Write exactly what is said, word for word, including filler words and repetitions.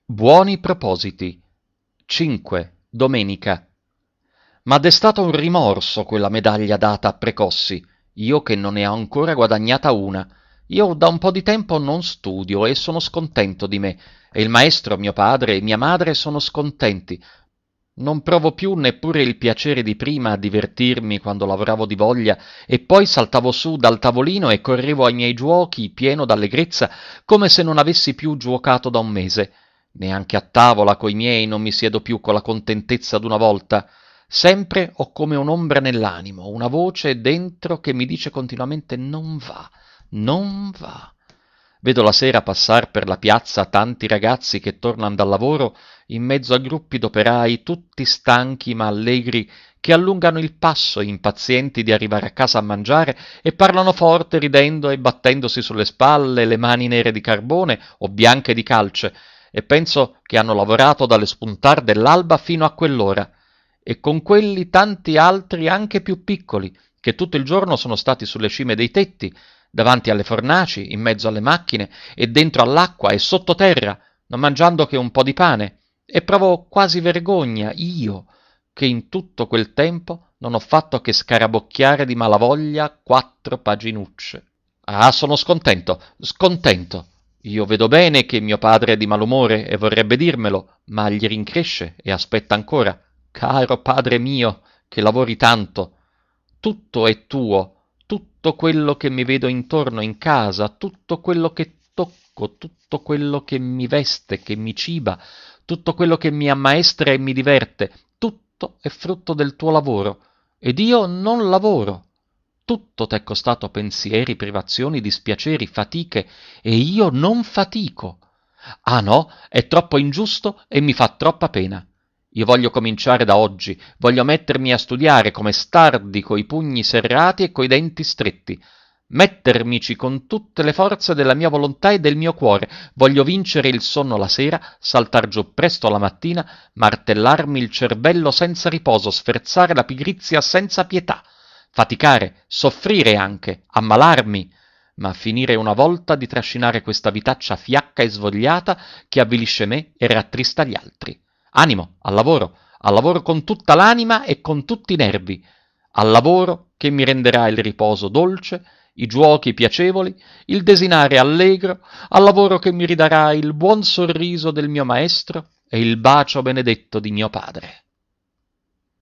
Buoni propositi. cinque. Domenica. M'ha destato un rimorso quella medaglia data a Precossi, io che non ne ho ancora guadagnata una. Io da un po' di tempo non studio e sono scontento di me, e il maestro, mio padre e mia madre sono scontenti. Non provo più neppure il piacere di prima a divertirmi quando lavoravo di voglia e poi saltavo su dal tavolino e correvo ai miei giuochi pieno d'allegrezza come se non avessi più giuocato da un mese. Neanche a tavola coi miei non mi siedo più con la contentezza d'una volta. Sempre ho come un'ombra nell'animo, una voce dentro che mi dice continuamente non va, non va. Vedo la sera passar per la piazza tanti ragazzi che tornan dal lavoro in mezzo a gruppi d'operai tutti stanchi ma allegri che allungano il passo impazienti di arrivare a casa a mangiare e parlano forte ridendo e battendosi sulle spalle le mani nere di carbone o bianche di calce e penso che hanno lavorato dalle spuntar dell'alba fino a quell'ora e con quelli tanti altri anche più piccoli che tutto il giorno sono stati sulle cime dei tetti davanti alle fornaci, in mezzo alle macchine e dentro all'acqua e sottoterra, non mangiando che un po' di pane, e provo quasi vergogna, io, che in tutto quel tempo non ho fatto che scarabocchiare di malavoglia quattro paginucce. Ah, sono scontento, scontento. Io vedo bene che mio padre è di malumore e vorrebbe dirmelo, ma gli rincresce e aspetta ancora. Caro padre mio, che lavori tanto, tutto è tuo, tutto quello che mi vedo intorno in casa, tutto quello che tocco, tutto quello che mi veste, che mi ciba, tutto quello che mi ammaestra e mi diverte, tutto è frutto del tuo lavoro, ed io non lavoro. Tutto t'è costato pensieri, privazioni, dispiaceri, fatiche, e io non fatico. Ah no, è troppo ingiusto e mi fa troppa pena. Io voglio cominciare da oggi, voglio mettermi a studiare come stardi coi pugni serrati e coi denti stretti, mettermici con tutte le forze della mia volontà e del mio cuore, voglio vincere il sonno la sera, saltar giù presto la mattina, martellarmi il cervello senza riposo, sferzare la pigrizia senza pietà, faticare, soffrire anche, ammalarmi, ma finire una volta di trascinare questa vitaccia fiacca e svogliata che avvilisce me e rattrista gli altri. Animo, al lavoro, al lavoro con tutta l'anima e con tutti i nervi, al lavoro che mi renderà il riposo dolce, i giuochi piacevoli, il desinare allegro, al lavoro che mi ridarà il buon sorriso del mio maestro e il bacio benedetto di mio padre.